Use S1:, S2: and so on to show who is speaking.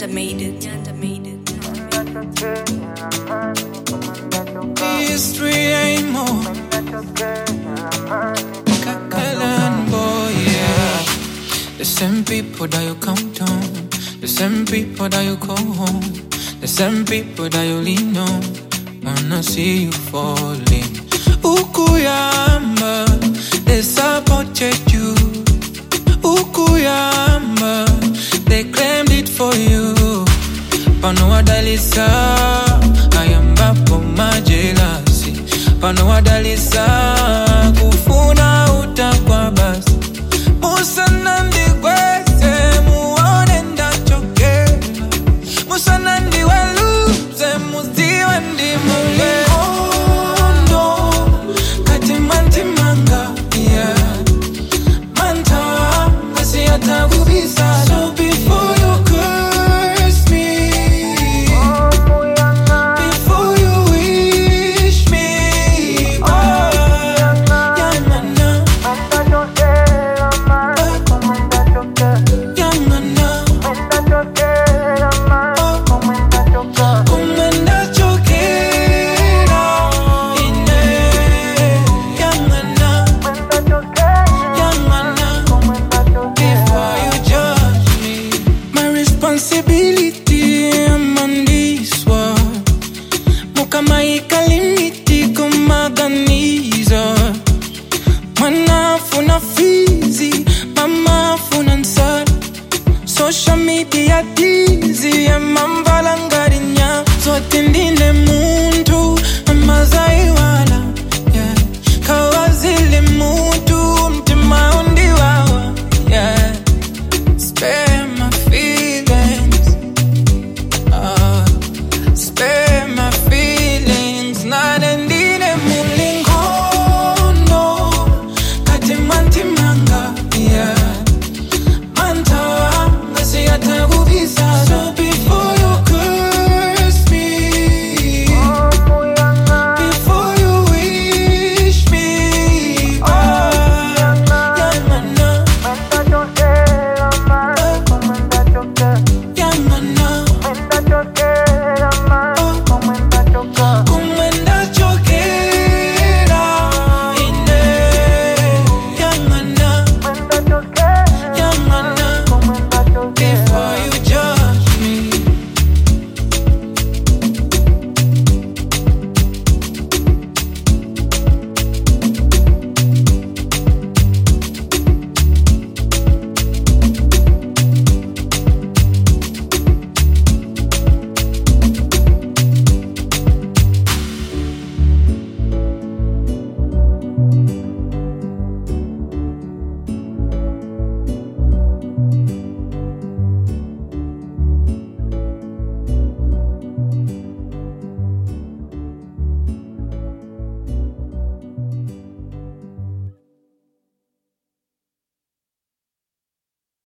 S1: made it.
S2: History ain't more. Kakalan boy, yeah. The same people that you come to, the same people that you call home, the same people that you lean on. Wanna see you falling. Ukuyamba, they sabotage you. Ukuyamba, they claimed it for you. But no one is